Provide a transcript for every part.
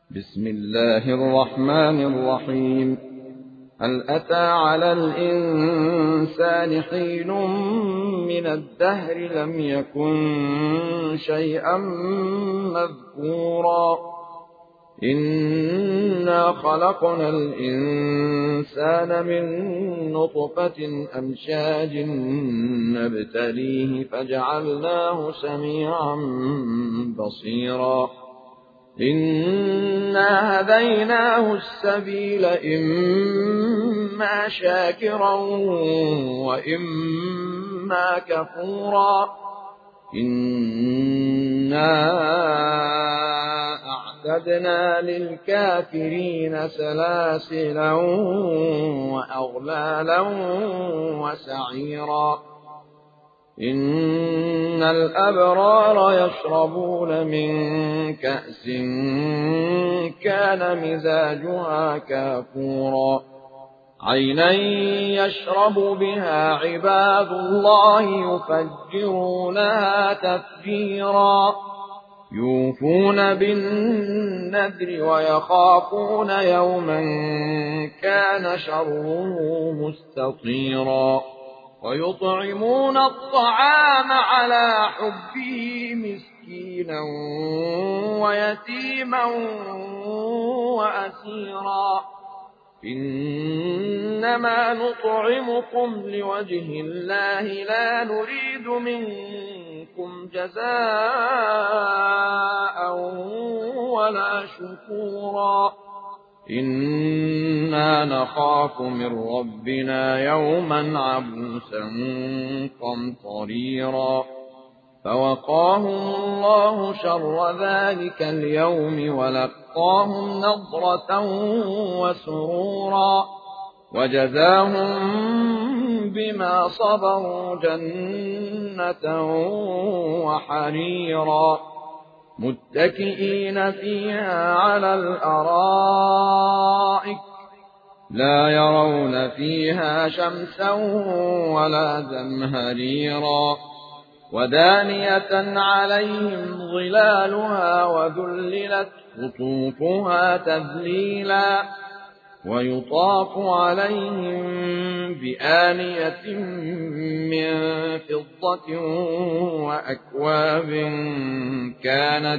بسم الله الرحمن الرحيم. هل أتى على الإنسان حين من الدهر لم يكن شيئا مذكورا إنا خلقنا الإنسان من نطفة أمشاج نبتليه فجعلناه سميعا بصيرا إنا هديناه السبيل إما شاكرا وإما كفورا إنا أعتدنا للكافرين سلاسلا وأغلالا وسعيرا إن الأبرار يشربون من كأس كان مزاجها كافورا عينا يشرب بها عباد الله يفجرونها تفجيرا يوفون بالنذر ويخافون يوما كان شره مستطيرا ويطعمون الطعام على حبه مسكينا ويتيما وأسيرا إنما نطعمكم لوجه الله لا نريد منكم جزاء ولا شكورا إنا نخاف من ربنا يوما عبوسا قمطريرا فوقاهم الله شر ذلك اليوم ولقاهم نضرة وسرورا وجزاهم بما صبروا جنة وحريرا متكئين فيها على الأرائك لا يرون فيها شمسا ولا زمهريرا ودانية عليهم ظلالها وذللت قطوفها تذليلا ويطاف عليهم بآنية من فضة وأكواب كانت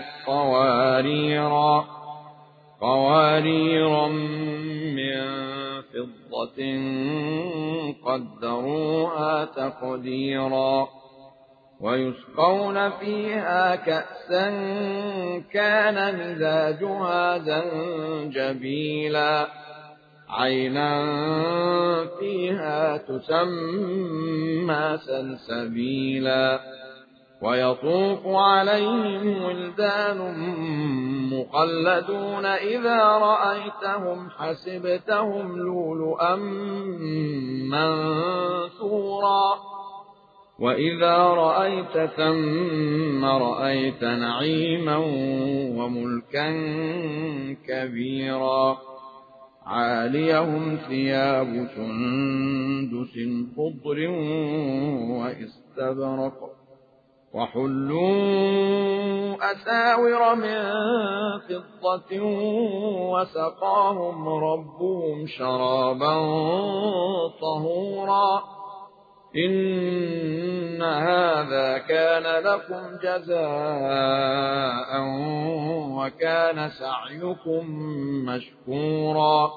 قواريرا من فضة قدروها تقديرا ويسقون فيها كأسا كان مزاجها زنجبيلا عينا فيها تسمى سلسبيلا ويطوف عليهم ولدان مخلدون إذا رأيتهم حسبتهم لؤلؤا منثورا وإذا رأيت ثم رأيت نعيما وملكا كبيرا عاليهم ثياب سندس خضر واستبرق وحلوا أساور من فضة وسقاهم ربهم شرابا طهورا إن هذا كان لكم جزاء وكان سعيكم مشكورا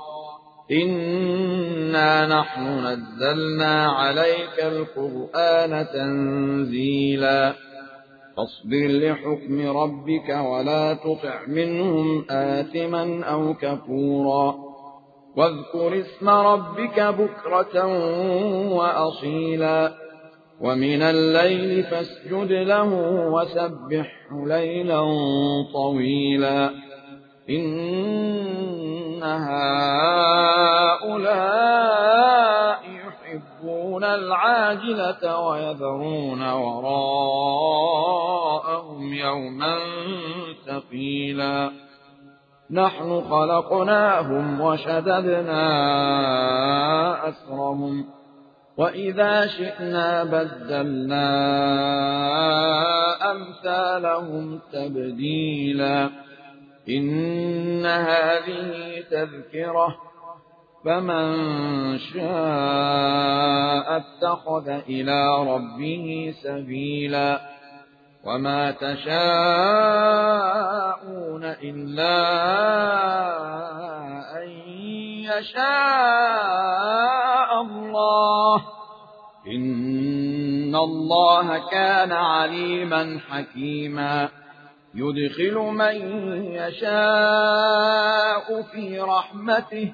إنا نحن نزلنا عليك القرآن تنزيلا فاصبر لحكم ربك ولا تطع منهم آثما أو كفورا واذكر اسم ربك بكرة وأصيلا ومن الليل فاسجد له وسبحه ليلا طويلا إن هؤلاء يحبون العاجلة ويذرون وراءهم يوما ثقيلا نحن خلقناهم وشددنا أسرهم وإذا شئنا بدلنا أمثالهم تبديلا إن هذه تذكرة فمن شاء اتخذ إلى ربه سبيلا وما تشاءون إلا أن يشاء الله إن الله كان عليما حكيما يدخل من يشاء في رحمته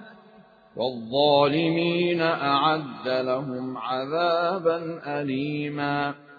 والظالمين أعد لهم عذابا أليما